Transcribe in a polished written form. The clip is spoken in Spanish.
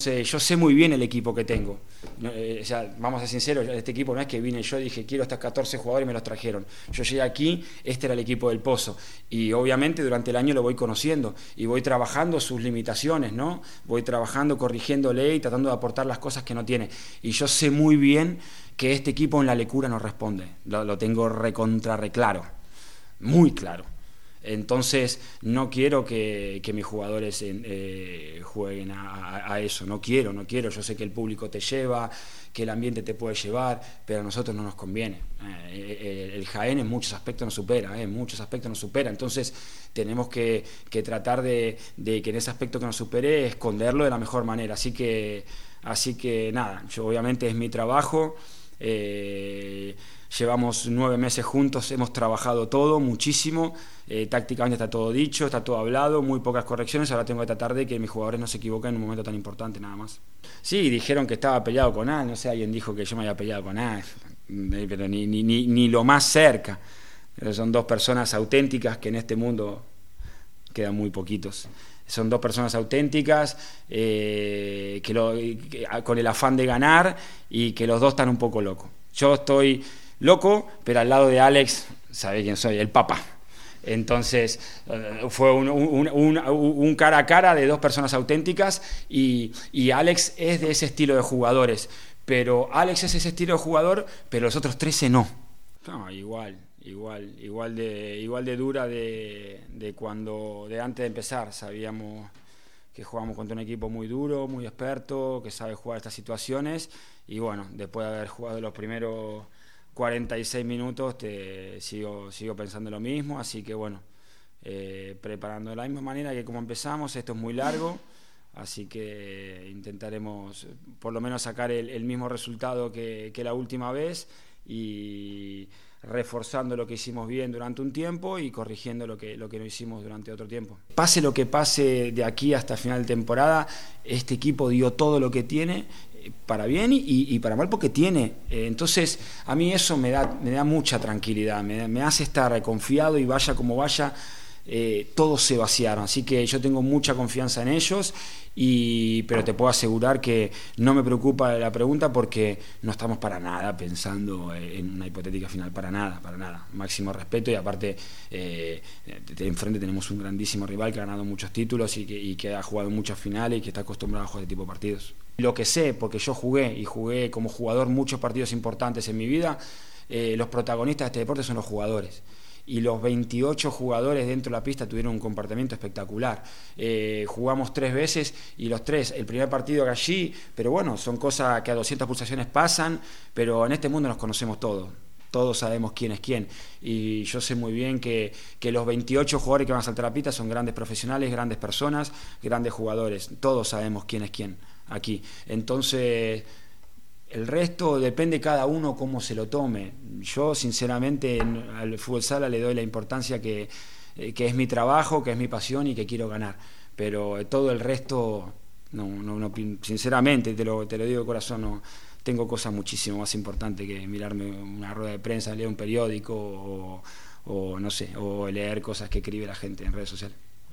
Yo sé muy bien el equipo que tengo. O sea, vamos a ser sinceros, este equipo no es que vine yo y dije quiero estos 14 jugadores y me los trajeron. Yo llegué aquí, este era el equipo del Pozo. Y obviamente durante el año lo voy conociendo y voy trabajando sus limitaciones, ¿no? Voy trabajando, corrigiéndole y tratando de aportar las cosas que no tiene. Y yo sé muy bien que este equipo en la lecura no responde. Lo tengo reclaro, muy claro. Entonces no quiero que mis jugadores jueguen a eso, no quiero, yo sé que el público te lleva, que el ambiente te puede llevar, pero a nosotros no nos conviene. El Jaén en muchos aspectos nos supera, entonces tenemos que tratar de que en ese aspecto que nos supere, esconderlo de la mejor manera, así que nada, yo obviamente es mi trabajo. Llevamos 9 meses juntos, hemos trabajado todo, muchísimo, tácticamente está todo dicho, está todo hablado, muy pocas correcciones, ahora tengo que tratar de que mis jugadores no se equivoquen en un momento tan importante, nada más. Sí, dijeron que estaba peleado con A, no sé, alguien dijo que yo me había peleado con A, pero ni lo más cerca. Pero son dos personas auténticas que en este mundo quedan muy poquitos. Son dos personas auténticas con el afán de ganar y que los dos están un poco locos. Yo estoy loco, pero al lado de Alex, ¿sabe quién soy? El Papa. Entonces fue un cara a cara de dos personas auténticas y Alex es de ese estilo de jugadores, pero Alex es ese estilo de jugador, pero los otros 13 no. No, igual de dura de antes de empezar. Sabíamos que jugamos contra un equipo muy duro, muy experto, que sabe jugar estas situaciones y bueno, después de haber jugado los primeros 46 minutos sigo pensando lo mismo, así que bueno, preparando de la misma manera que como empezamos. Esto es muy largo, así que intentaremos por lo menos sacar el mismo resultado que la última vez y reforzando lo que hicimos bien durante un tiempo y corrigiendo lo que no hicimos durante otro tiempo. Pase lo que pase de aquí hasta final de temporada, este equipo dio todo lo que tiene, para bien y para mal, porque tiene. Entonces a mí eso me da mucha tranquilidad, me hace estar confiado y vaya como vaya, todos se vaciaron, así que yo tengo mucha confianza en ellos, pero te puedo asegurar que no me preocupa la pregunta porque no estamos para nada pensando en una hipotética final, para nada, máximo respeto y aparte enfrente tenemos un grandísimo rival que ha ganado muchos títulos y que ha jugado muchas finales y que está acostumbrado a jugar este tipo de partidos. Lo que sé, porque yo jugué como jugador muchos partidos importantes en mi vida, los protagonistas de este deporte son los jugadores. Y los 28 jugadores dentro de la pista tuvieron un comportamiento espectacular. Jugamos 3 veces y los 3, el primer partido que allí, pero bueno, son cosas que a 200 pulsaciones pasan, pero en este mundo nos conocemos todos sabemos quién es quién, y yo sé muy bien que los 28 jugadores que van a saltar a la pista son grandes profesionales, grandes personas, grandes jugadores, todos sabemos quién es quién aquí. Entonces el resto depende cada uno cómo se lo tome. Yo sinceramente al fútbol sala le doy la importancia que es mi trabajo, que es mi pasión y que quiero ganar, pero todo el resto no, sinceramente te lo digo de corazón, no. Tengo cosas muchísimo más importantes que mirarme una rueda de prensa, leer un periódico o no sé, o leer cosas que escribe la gente en redes sociales.